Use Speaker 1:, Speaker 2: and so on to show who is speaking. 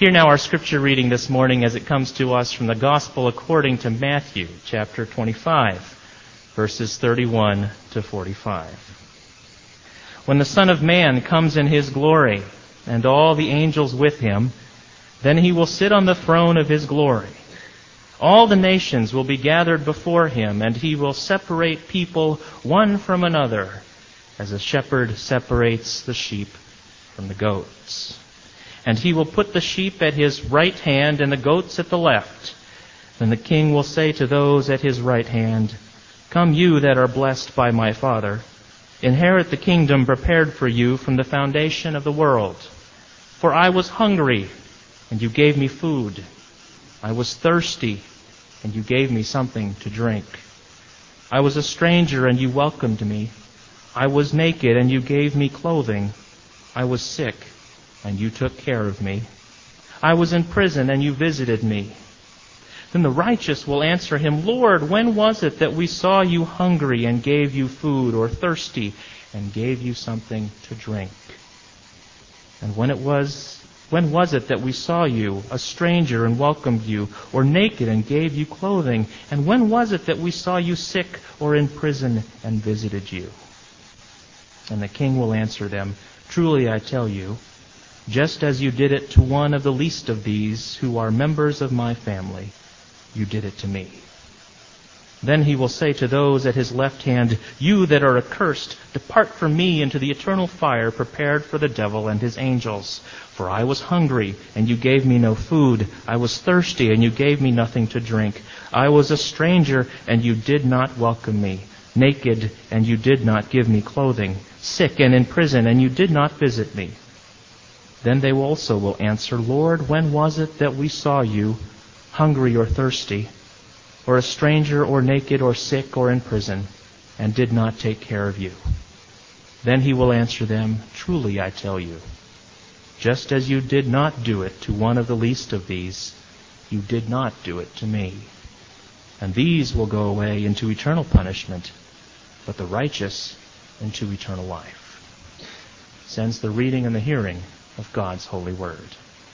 Speaker 1: Hear now our scripture reading this morning as it comes to us from the Gospel according to Matthew, chapter 25, verses 31 to 45. When the Son of Man comes in his glory, and all the angels with him, then he will sit on the throne of his glory. All the nations will be gathered before him, and he will separate people one from another, as a shepherd separates the sheep from the goats. And he will put the sheep at his right hand and the goats at the left. Then the king will say to those at his right hand, "Come, you that are blessed by my Father, inherit the kingdom prepared for you from the foundation of the world. For I was hungry, and you gave me food. I was thirsty, and you gave me something to drink. I was a stranger, and you welcomed me. I was naked, and you gave me clothing. I was sick, and you took care of me. I was in prison, and you visited me." Then the righteous will answer him, "Lord, when was it that we saw you hungry and gave you food, or thirsty and gave you something to drink? And when was it that we saw you a stranger and welcomed you, or naked and gave you clothing? And when was it that we saw you sick or in prison and visited you?" And the king will answer them, "Truly I tell you, just as you did it to one of the least of these who are members of my family, you did it to me." Then he will say to those at his left hand, "You that are accursed, depart from me into the eternal fire prepared for the devil and his angels. For I was hungry, and you gave me no food. I was thirsty, and you gave me nothing to drink. I was a stranger, and you did not welcome me. Naked, and you did not give me clothing. Sick and in prison, and you did not visit me." Then they also will answer, "Lord, when was it that we saw you hungry or thirsty, or a stranger or naked or sick or in prison, and did not take care of you?" Then he will answer them, "Truly I tell you, just as you did not do it to one of the least of these, you did not do it to me." And these will go away into eternal punishment, but the righteous into eternal life. Sends the reading and the hearing of God's holy word.